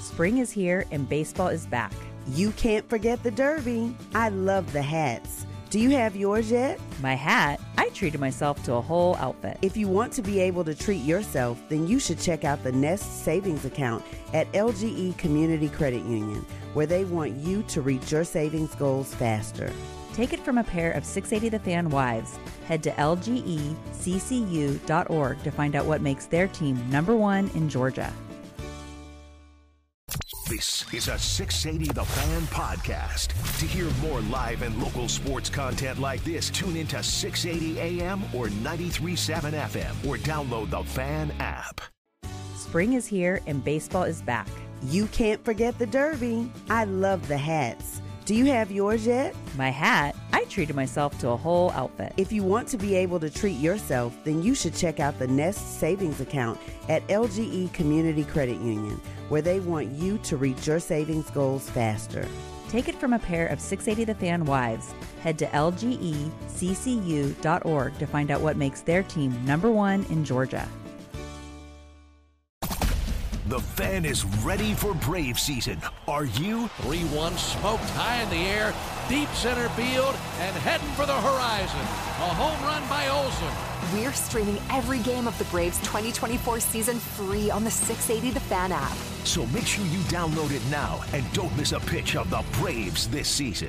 Spring is here and baseball is back. You can't forget the Derby. I love the hats. Do you have yours yet? My hat? I treated myself to a whole outfit. If you want to be able to treat yourself, then you should check out the Nest Savings Account at LGE Community Credit Union, where they want you to reach your savings goals faster. Take it from a pair of 680 The Fan wives. Head to lgeccu.org to find out what makes their team #1 in Georgia. This is a 680 The Fan podcast. To hear more live and local sports content like this, tune into 680 AM or 93.7 FM or download the Fan app. Spring is here and baseball is back. You can't forget the Derby. I love the hats. Do you have yours yet? My hat? I treated myself to a whole outfit. If you want to be able to treat yourself, then you should check out the Nest Savings Account at LGE Community Credit Union, where they want you to reach your savings goals faster. Take it from a pair of 680 The Fan wives. Head to lgeccu.org to find out what makes their team #1 in Georgia. The Fan is ready for Brave season. Are you? 3-1 smoked high in the air, deep center field, and heading for the horizon. A home run by Olsen. We're streaming every game of the Braves 2024 season free on the 680 The Fan app. So make sure you download it now and don't miss a pitch of the Braves this season.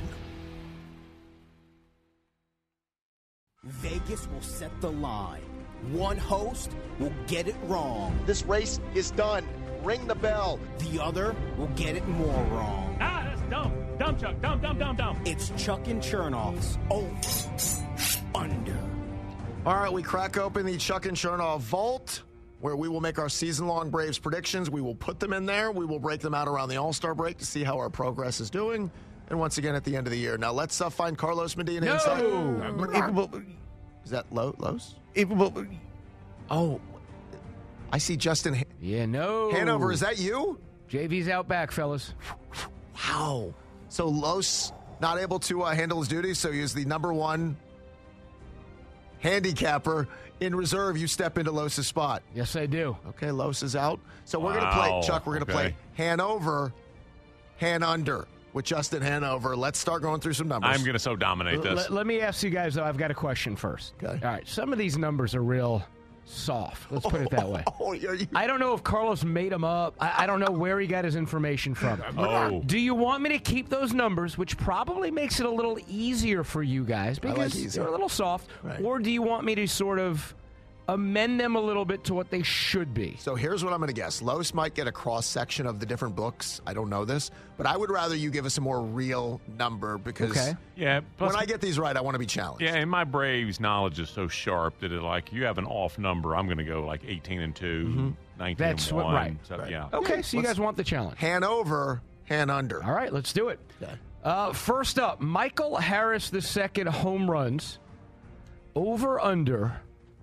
Vegas will set the line. One host will get it wrong. This race is done. Ring the bell. The other will get it more wrong. Ah, that's dumb. Dumb, Chuck. Dumb. It's Chuck and Chernoff's Over Under. All right, we crack open the Chuck and Chernoff Vault, where we will make our season-long Braves predictions. We will put them in there. We will break them out around the All-Star break to see how our progress is doing. And once again, at the end of the year. Now, let's find Carlos Medina inside. Is that Los? Oh, I see Justin. Hanover, is that you? JV's out back, fellas. Wow. So Los not able to handle his duties, so he is the #1 handicapper. In reserve, you step into Los's spot. Yes, I do. Okay, Los is out. So we're going to play, Chuck, we're going to play Hanover, Han Under with Justin Hanover. Let's start going through some numbers. I'm going to dominate this. Let me ask you guys, though, I've got a question first. Okay. All right, some of these numbers are real soft. Let's put it that way. I don't know if Carlos made them up. I don't know where he got his information from. Do you want me to keep those numbers, which probably makes it a little easier for you guys because they're a little soft, or do you want me to sort of amend them a little bit to what they should be? So here's what I'm going to guess. Los might get a cross-section of the different books. I don't know this, but I would rather you give us a more real number because when I get these right, I want to be challenged. Yeah, and my Braves knowledge is so sharp that you have an off number, I'm going to go like 18-2, 19-1. That's what, right. So, yeah. Okay, so you guys want the challenge. Hanover, Han Under. All right, let's do it. Okay. First up, Michael Harris II home runs. Over under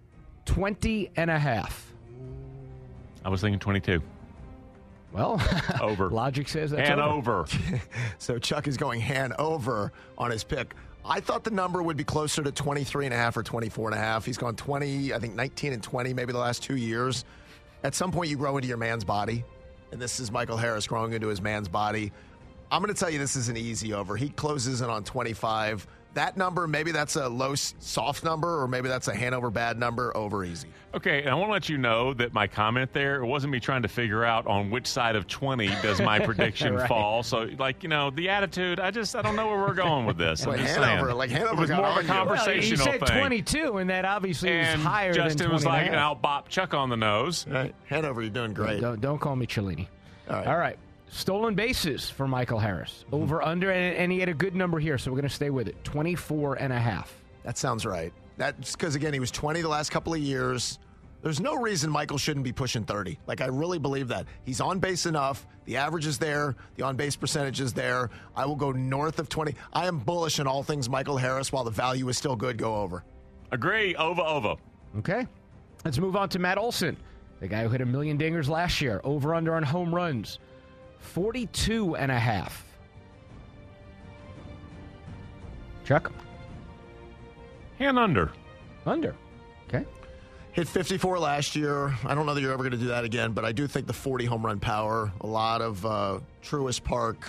20.5. I was thinking 22. Well, over. Logic says that's over. So Chuck is going Hanover on his pick. I thought the number would be closer to 23.5 or 24.5. He's gone 20, I think 19 and 20 maybe the last 2 years. At some point you grow into your man's body, and this is Michael Harris growing into his man's body. I'm going to tell you this is an easy over. He closes in on 25. That number, maybe that's a low soft number, or maybe that's a Hanover bad number, over easy. Okay, and I want to let you know that my comment there, it wasn't me trying to figure out on which side of 20 does my prediction fall. So, the attitude, I don't know where we're going with this. Well, Hanover it was more of a conversational thing. He said thing. 22, and that obviously is higher than 20. Justin was like, I'll bop Chuck on the nose. Right. Hanover, you're doing great. Don't call me Cellini. All right. Stolen bases for Michael Harris. Over, under, and he had a good number here, so we're going to stay with it. 24.5. That sounds right. That's because, again, he was 20 the last couple of years. There's no reason Michael shouldn't be pushing 30. I really believe that. He's on base enough. The average is there. The on-base percentage is there. I will go north of 20. I am bullish on all things Michael Harris. While the value is still good, go over. Agree. Over. Okay. Let's move on to Matt Olson, the guy who hit 1 million dingers last year. Over, under on home runs. 42.5. Chuck? Han under. Under. Okay. Hit 54 last year. I don't know that you're ever going to do that again, but I do think the 40 home run power, a lot of Truist Park,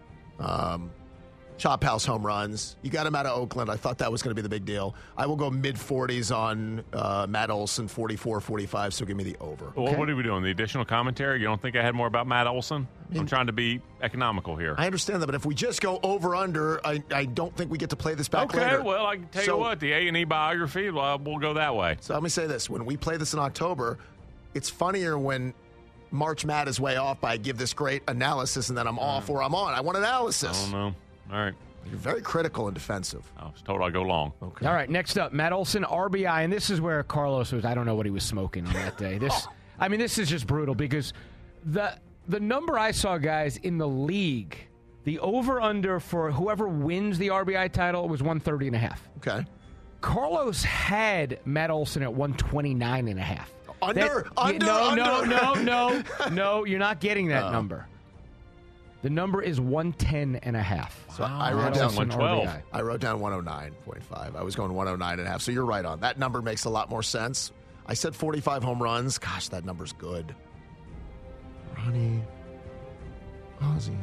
Chop House home runs. You got him out of Oakland. I thought that was going to be the big deal. I will go mid-40s on Matt Olson, 44, 45, so give me the over. Well, what are we doing? The additional commentary? You don't think I had more about Matt Olson? I'm trying to be economical here. I understand that, but if we just go over-under, I don't think we get to play this back later. Okay, well, I can tell you what. The A&E biography, well, we'll go that way. So let me say this. When we play this in October, it's funnier when March Matt is way off by I give this great analysis and then I'm off or I'm on. I want analysis. I don't know. All right. You're very critical and defensive. I was told I'd go long. Okay. All right, next up, Matt Olson, RBI, and this is where Carlos was. I don't know what he was smoking on that day. This is just brutal because the number I saw, guys, in the league, the over-under for whoever wins the RBI title was 130.5. Okay. Carlos had Matt Olson at 129.5. Under. No, you're not getting that number. The number is 110.5. So I wrote down 112. I wrote down 109.5. I was going 109.5. So you're right on. That number makes a lot more sense. I said 45 home runs. Gosh, that number's good. Ronnie. Ozzie.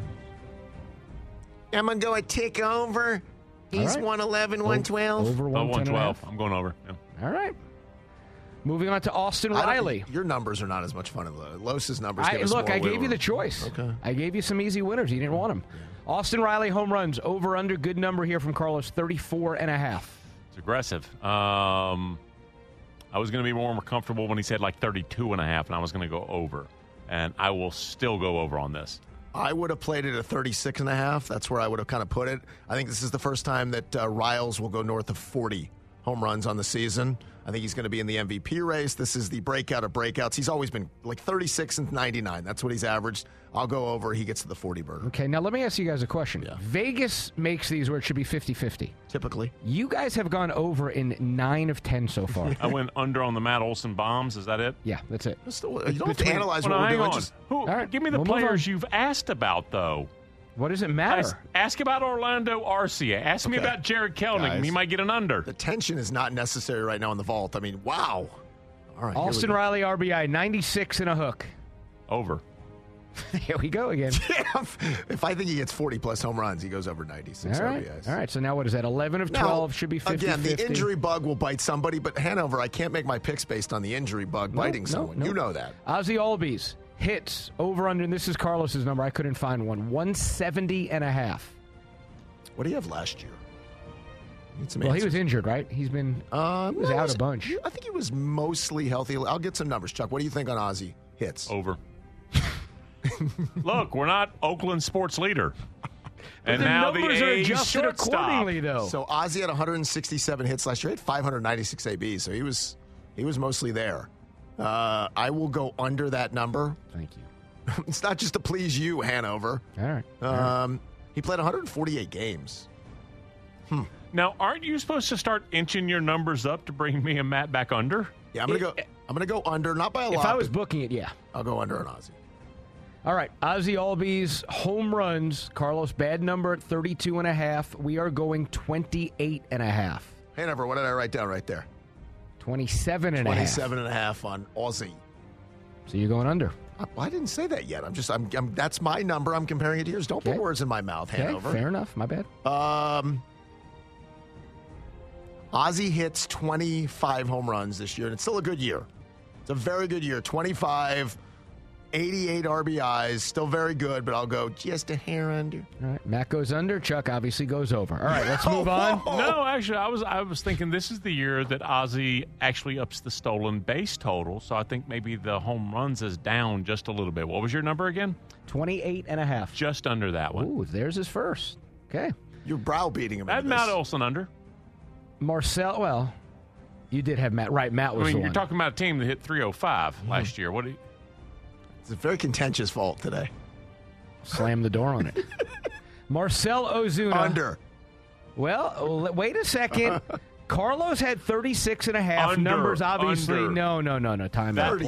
I'm going to go a tick over. He's 111, 112. Over 112. I'm going over. Yeah. All right. Moving on to Austin Riley. Your numbers are not as much fun as Los's numbers. Look, I gave you the choice. Okay. I gave you some easy winners. You didn't want them. Yeah. Austin Riley home runs over under. Good number here from Carlos, 34.5. It's aggressive. I was going to be more comfortable when he said like 32.5, and I was going to go over. And I will still go over on this. I would have played it at 36.5. That's where I would have kind of put it. I think this is the first time that Riles will go north of 40 home runs on the season. I think he's going to be in the MVP race. This is the breakout of breakouts. He's always been like 36 and 99. That's what he's averaged. I'll go over. He gets to the 40 burger. Okay, now let me ask you guys a question. Yeah. Vegas makes these where it should be 50-50. Typically. You guys have gone over in 9 of 10 so far. I went under on the Matt Olson bombs. Is that it? Yeah, that's it. You don't have to analyze what we're doing. Just, give me the players you've asked about, though. What does it matter? Ask about Orlando Arcia. Ask me about Jared Kelnick. Guys, he might get an under. The tension is not necessary right now in the vault. I mean, wow. All right. Austin Riley, RBI, 96 and a hook. Over. Here we go again. If I think he gets 40-plus home runs, he goes over 96 RBIs. All right, so now what is that? 11 of 12 should be 50-50. Again, the injury bug will bite somebody, but Hanover, I can't make my picks based on the injury bug biting someone. You know that. Ozzie Albies. Hits over under, and this is Carlos's number. I couldn't find one. 170.5. What do you have last year? Well, he was injured, right? He's been he was out a bunch. I think he was mostly healthy. I'll get some numbers, Chuck. What do you think on Ozzie hits? Over. Look, we're not Oakland sports leader. And the now numbers the are A's adjusted accordingly, though. So Ozzie had 167 hits last year. He had 596 ABs, so he was mostly there. I will go under that number. Thank you. It's not just to please you, Hanover. All right. He played 148 games. Now, aren't you supposed to start inching your numbers up to bring me and Matt back under? Yeah, I'm gonna go under, not by a lot. If I was booking it, yeah. I'll go under on Ozzie. All right, Ozzie Albies, home runs. Carlos, bad number at 32.5. We are going 28.5. Hanover, what did I write down right there? 27.5. 27.5 on Aussie. So you're going under. I didn't say that yet. I'm that's my number. I'm comparing it to yours. Don't put words in my mouth, Hanover. Fair enough. My bad. Ozzie hits 25 home runs this year, and it's still a good year. It's a very good year. 25, 88 RBIs, still very good, but I'll go just a hair under. All right, Matt goes under. Chuck obviously goes over. All right, let's move on. No, actually, I was thinking this is the year that Ozzie actually ups the stolen base total, so I think maybe the home runs is down just a little bit. What was your number again? 28.5. Just under that one. Ooh, there's his first. Okay. You're browbeating him. I had Matt Olson under. Marcel, well, you did have Matt. Right, Matt was the one. You're talking about a team that hit 305 last year. It's a very contentious vault today. Slam the door on it. Marcel Ozuna. Under. Well, wait a second. Carlos had 36.5. Numbers, obviously. Under. No. Time out.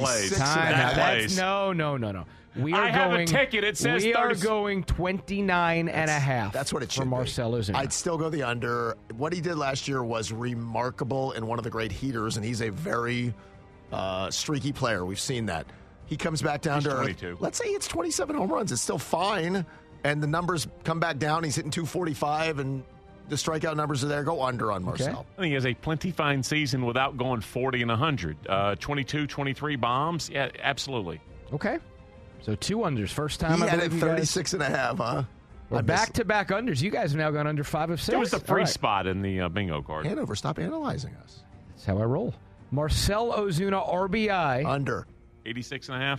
No. We are have a ticket. It says we are going 29.5. That's what it should for Marcel Ozuna. I'd still go the under. What he did last year was remarkable and one of the great heaters, and he's a very streaky player. We've seen that. He comes back down to 22. Let's say it's 27 home runs. It's still fine. And the numbers come back down. He's hitting 245, and the strikeout numbers are there. Go under on Marcell. I think he has a plenty fine season without going 40 and 100. 22, 23 bombs. Yeah, absolutely. Okay. So 2 unders. First time He I had believe it you guys- 36.5, huh? We're back-to-back unders. You guys have now gone under 5 of 6. It was the free All right. spot in the bingo card. Hanover, stop analyzing us. That's how I roll. Marcell Ozuna, RBI. Under. 86.5.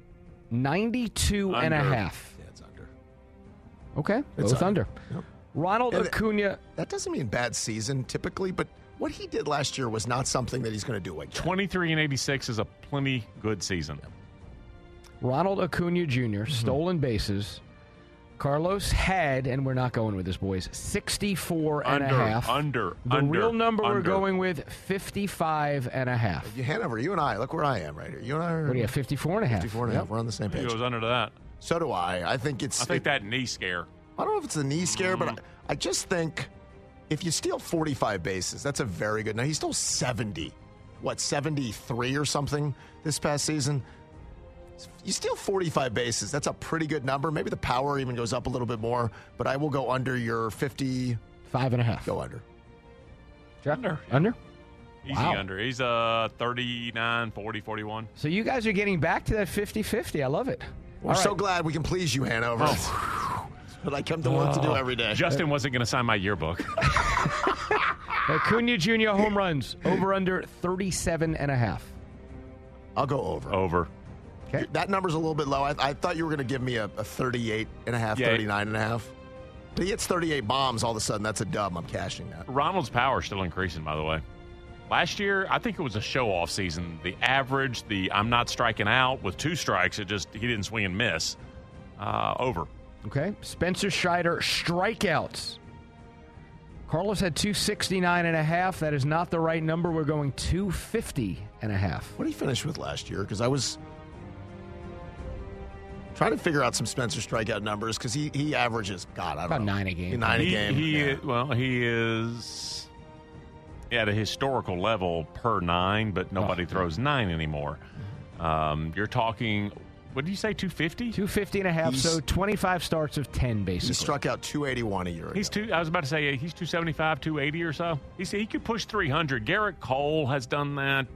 92 and a half. Yeah, it's under. Okay, It's both under. Yep. Ronald And Acuna. That doesn't mean bad season typically, but what he did last year was not something that he's going to do again. 23 and 86 is a plenty good season. Ronald Acuna Jr., stolen bases. Carlos had, and we're not going with this, boys, 64 and a half. Under. The real number we're going with, 55 and a half. Hanover, you and I, look where I am right here. You and I are. What do you have, 54 and a half? 54 and a half. We're on the same He page. goes under to that. So do I. I think that knee scare. I don't know if it's a knee scare, but I just think if you steal 45 bases, that's a very good. Now, he stole 70. 73 or something this past season? You steal 45 bases. That's a pretty good number. Maybe the power even goes up a little bit more, but I will go under your 55 and a half. Go under. Under. Under? Easy Wow. under. He's 39, 40, 41. So you guys are getting back to that 50-50. I love it. We're All so right. glad we can please you, Hanover. What I come to work to do every day. Justin wasn't going to sign my yearbook. Acuna Jr. home runs, over under 37 and a half. I'll go over. Over. Okay. That number's a little bit low. I thought you were going to give me a 38 and a half, 39 and a half. But he hits 38 bombs all of a sudden. That's a dub. I'm cashing that. Ronald's power is still increasing, by the way. Last year, I think it was a show-off season. The average, I'm not striking out with 2 strikes. He didn't swing and miss. Over. Okay. Spencer Strider, strikeouts. Carlos had 269 and a half. That is not the right number. We're going 250 and a half. What did he finish with last year? Because I was trying to figure out some Spencer strikeout numbers because he averages, God, I don't know. About 9 a game. 9 a game. He is at a historical level per 9, but nobody throws 9 anymore. You're talking, what did you say, 250? 250 and a half, so 25 starts of 10, basically. He struck out 281 a year ago. I was about to say he's 275, 280 or so. He could push 300. Garrett Cole has done that.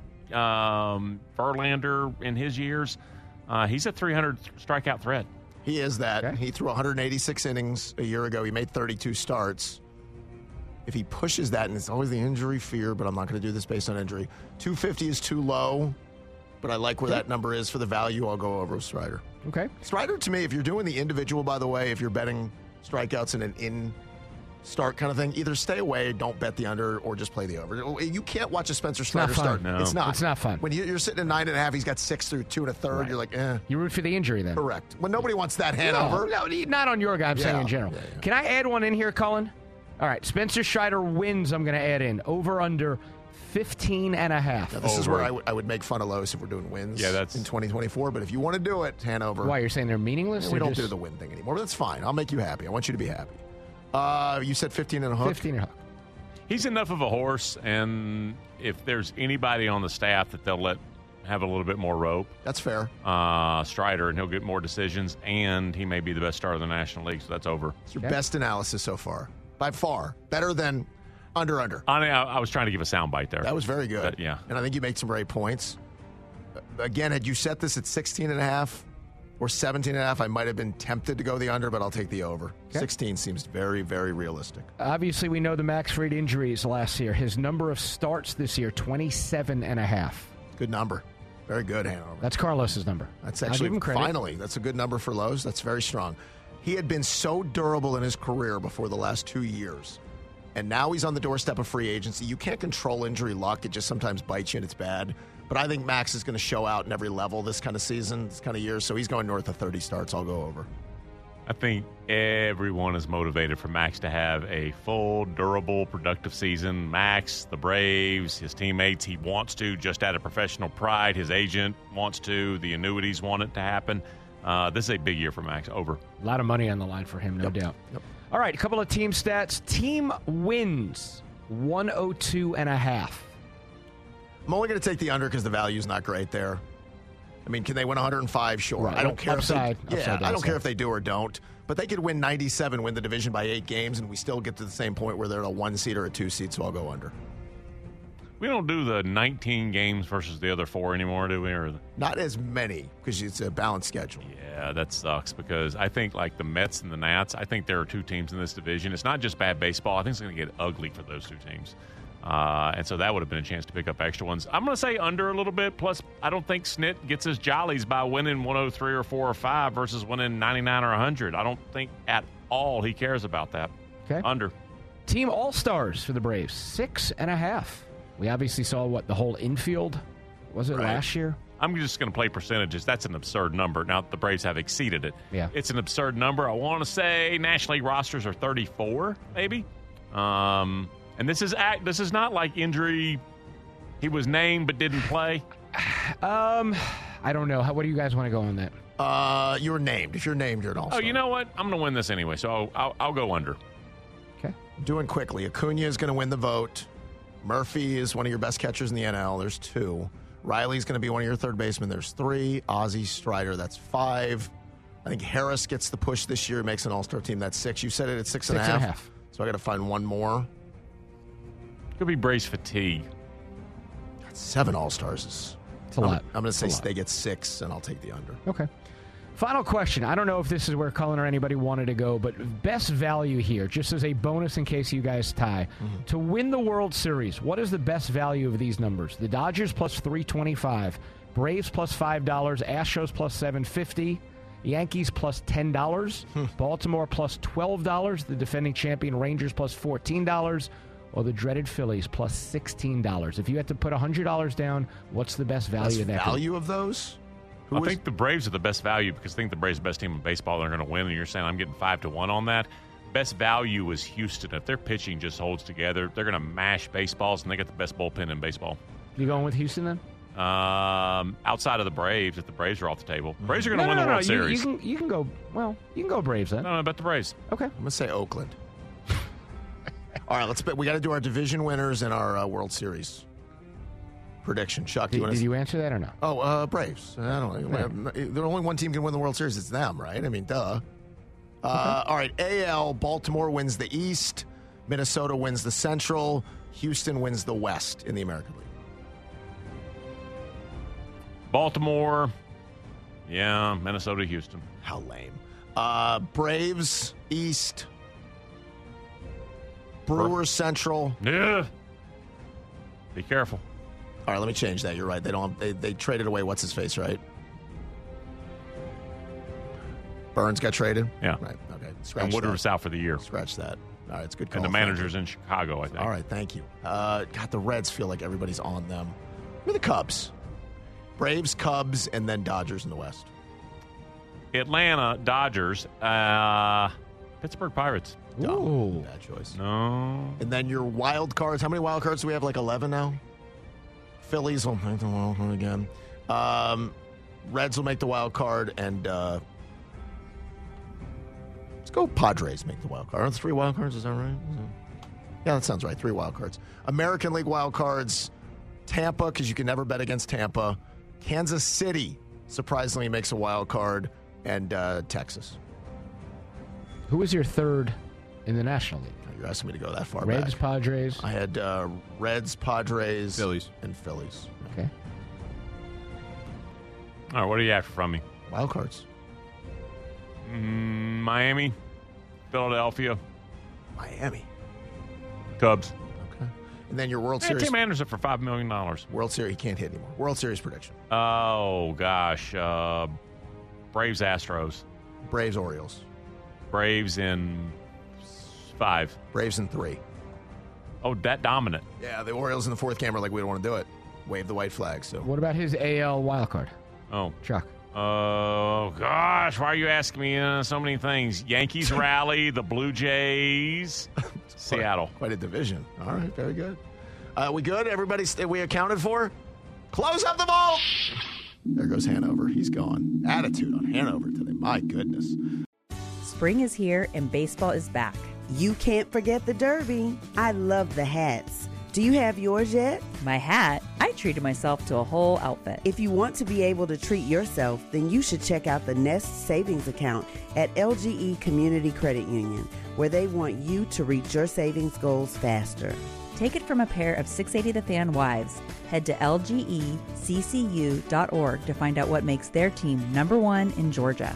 Verlander in his years. He's a 300 strikeout threat. He is that. Okay. He threw 186 innings a year ago. He made 32 starts. If he pushes that, and it's always the injury fear, but I'm not going to do this based on injury. 250 is too low, but I like where that number is for the value. I'll go over with Strider. Okay. Strider, to me, if you're doing the individual, by the way, if you're betting strikeouts in an in-start kind of thing, either stay away, don't bet the under, or just play the over. You can't watch a Spencer Strider start. No. It's not. It's not fun. When you're sitting at 9.5, he's got 6 through 2 1/3. You're like, eh. You root for the injury then. Correct. Well, nobody wants that Hanover. No, not on your guy. I'm saying in general. Yeah. Can I add one in here, Cullen? All right. Spencer Strider wins. I'm going to add in over under 15 and a half. Now, this is where I would make fun of Los if we're doing wins in 2024. But if you want to do it, Hanover. Why, you're saying they're meaningless? We don't do the win thing anymore. But that's fine. I'll make you happy. I want you to be happy. You said 15 and a hook? 15 and a hook. He's enough of a horse, and if there's anybody on the staff that they'll let have a little bit more rope. That's fair. Strider, and he'll get more decisions, and he may be the best starter in the National League, so that's over. It's your best analysis so far. By far. Better than under. I was trying to give a soundbite there. That was very good. But, yeah. And I think you made some great points. Again, had you set this at 16 and a half or 17 and a half, I might have been tempted to go the under, but I'll take the over. Okay. 16 seems very, very realistic. Obviously, we know the Max Fried injuries last year. His number of starts this year, 27 and a half. Good number. Very good, Hanover. That's Carlos's number. That's actually, finally, that's a good number for Lowe's. That's very strong. He had been so durable in his career before the last 2 years, and now he's on the doorstep of free agency. You can't control injury luck. It just sometimes bites you, and it's bad. But I think Max is going to show out in every level this kind of season, this kind of year, so he's going north of 30 starts. I'll go over. I think everyone is motivated for Max to have a full, durable, productive season. Max, the Braves, his teammates, he wants to, just out of professional pride. His agent wants to. The annuities want it to happen. This is a big year for Max. Over. A lot of money on the line for him, no doubt. Yep. All right, a couple of team stats. Team wins 102 and a half. I'm only going to take the under because the value's not great there. I mean, can they win 105? Sure. Right. I don't care Upside, if they, I don't care if they do or don't. But they could win 97, win the division by 8 games, and we still get to the same point where they're a 1 seed or a 2 seed. So I'll go under. We don't do the 19 games versus the other 4 anymore, do we? Or not as many because it's a balanced schedule. Yeah, that sucks because I think like the Mets and the Nats, I think there are 2 teams in this division. It's not just bad baseball. I think it's going to get ugly for those 2 teams. And so that would have been a chance to pick up extra ones. I'm going to say under a little bit. Plus, I don't think Snit gets his jollies by winning 103 or 4 or 5 versus winning 99 or 100. I don't think at all he cares about that. Okay. Under. Team All-Stars for the Braves, 6.5. We obviously saw the whole infield, was it last year? I'm just going to play percentages. That's an absurd number. Now, the Braves have exceeded it. Yeah. It's an absurd number. I want to say National League rosters are 34, maybe. And this is not like injury. He was named but didn't play. I don't know. What do you guys want to go on that? You were named. If you're named, you're an all-star. Oh, you know what? I'm going to win this anyway, so I'll go under. Okay. Doing quickly. Acuna is going to win the vote. Murphy is one of your best catchers in the NL. There's 2. Riley's going to be one of your third basemen. There's 3. Ozzie, Strider, that's 5. I think Harris gets the push this year, makes an all-star team. That's 6. You said it at 6.5. 6.5. So I got to find one more. Could be Braves fatigue. That's 7 all-stars. It's a lot. I'm going to say they get 6, and I'll take the under. Okay. Final question. I don't know if this is where Cullen or anybody wanted to go, but best value here, just as a bonus in case you guys tie. Mm-hmm. To win the World Series, what is the best value of these numbers? The Dodgers plus $3.25, Braves plus $5, Astros plus $7.50, Yankees plus $10, Baltimore plus $12, the defending champion Rangers plus $14, or the dreaded Phillies plus $16. If you had to put $100 down, what's the best value of that? Value of those? I think the Braves are the best value because I think the Braves are the best team in baseball. They're going to win, and you're saying I'm getting 5-1 on that. Best value is Houston. If their pitching just holds together, they're going to mash baseballs, and they got the best bullpen in baseball. You going with Houston then? Outside of the Braves, if the Braves are off the table, Braves are going to win the World Series. You can go. Well, you can go Braves then. No, I bet the Braves. Okay, I'm going to say Oakland. All right, let's bet. We got to do our division winners and our World Series prediction. Chuck, did you answer that or no? Oh, Braves. I don't know. There's only one team can win the World Series. It's them, right? I mean, duh. All right, AL, Baltimore wins the East. Minnesota wins the Central. Houston wins the West in the American League. Baltimore. Yeah, Minnesota, Houston. How lame. Braves, East. Brewers, Central. Yeah. Be careful. All right, let me change that. You're right. They traded away what's his face, right? Burns got traded? Yeah. Right. Okay. Scratch and Woodruff's out for the year. Scratch that. All right, it's a good call. And the manager's in Chicago, I think. All right, thank you. God, the Reds feel like everybody's on them. Who are the Cubs? Braves, Cubs, and then Dodgers in the West. Atlanta, Dodgers, Pittsburgh Pirates. Ooh. Bad choice. No. And then your wild cards. How many wild cards do we have? Like 11 now? Phillies will make the wild card again. Reds will make the wild card, and let's go Padres make the wild card. Aren't there 3 wild cards? Is that right? Yeah, that sounds right. 3 wild cards. American League wild cards, Tampa, because you can never bet against Tampa. Kansas City, surprisingly, makes a wild card, and Texas. Who was your third in the National League? You're asking me to go that far Reds, back. Padres. I had Reds, Padres, Phillies, and Phillies. Okay. All right, what are you after from me? Wild cards. Miami, Philadelphia, Miami, Cubs. Okay. And then your World Series. Tim Anderson for $5 million. World Series, he can't hit anymore. World Series prediction. Oh gosh, Braves, Astros, Braves, Orioles, Braves in 5, Braves in 3. Oh, that dominant. Yeah, the Orioles in the 4th game are like, we don't want to do it. Wave the white flag. So what about his AL wild card? Oh, Chuck. Oh gosh, why are you asking me so many things? Yankees rally, the Blue Jays, Seattle. Quite a division. All right, very good. We good? Everybody, we accounted for? Close up the vault. There goes Hanover. He's gone. Attitude on Hanover today. My goodness. Spring is here and baseball is back. You can't forget the Derby. I love the hats. Do you have yours yet? My hat? I treated myself to a whole outfit. If you want to be able to treat yourself, then you should check out the Nest Savings Account at LGE Community Credit Union, where they want you to reach your savings goals faster. Take it from a pair of 680 The Fan wives. Head to lgeccu.org to find out what makes their team #1 in Georgia.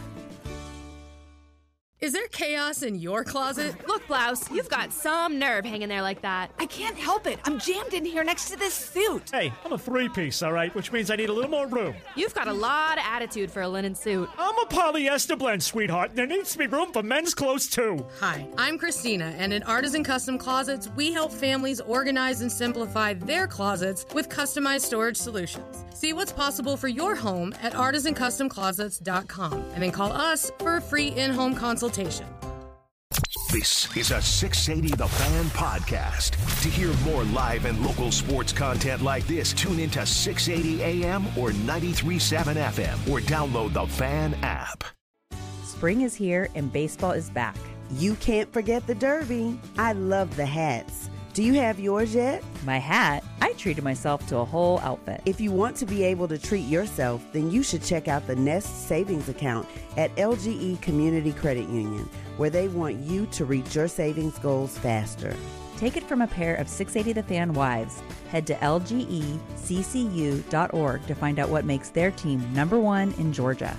Is there chaos in your closet? Look, Blouse, you've got some nerve hanging there like that. I can't help it. I'm jammed in here next to this suit. Hey, I'm a 3-piece, all right, which means I need a little more room. You've got a lot of attitude for a linen suit. I'm a polyester blend, sweetheart, and there needs to be room for men's clothes, too. Hi, I'm Christina, and at Artisan Custom Closets, we help families organize and simplify their closets with customized storage solutions. See what's possible for your home at artisancustomclosets.com, and then call us for a free in-home consultation. This is a 680 The Fan podcast. To hear more live and local sports content like this, tune into 680 AM or 93.7 FM or download the Fan app. Spring is here and baseball is back. You can't forget the Derby. I love the hats. Do you have yours yet? My hat? I treated myself to a whole outfit. If you want to be able to treat yourself, then you should check out the Nest Savings Account at LGE Community Credit Union, where they want you to reach your savings goals faster. Take it from a pair of 680 The Fan wives. Head to lgeccu.org to find out what makes their team #1 in Georgia.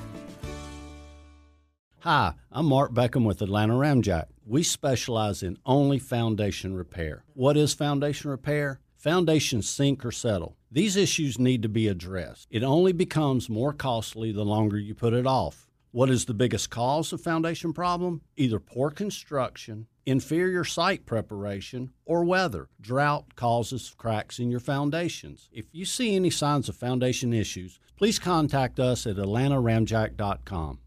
Hi, I'm Mark Beckham with Atlanta Ramjack. We specialize in only foundation repair. What is foundation repair? Foundations sink or settle. These issues need to be addressed. It only becomes more costly the longer you put it off. What is the biggest cause of foundation problem? Either poor construction, inferior site preparation, or weather. Drought causes cracks in your foundations. If you see any signs of foundation issues, please contact us at AtlantaRamjack.com.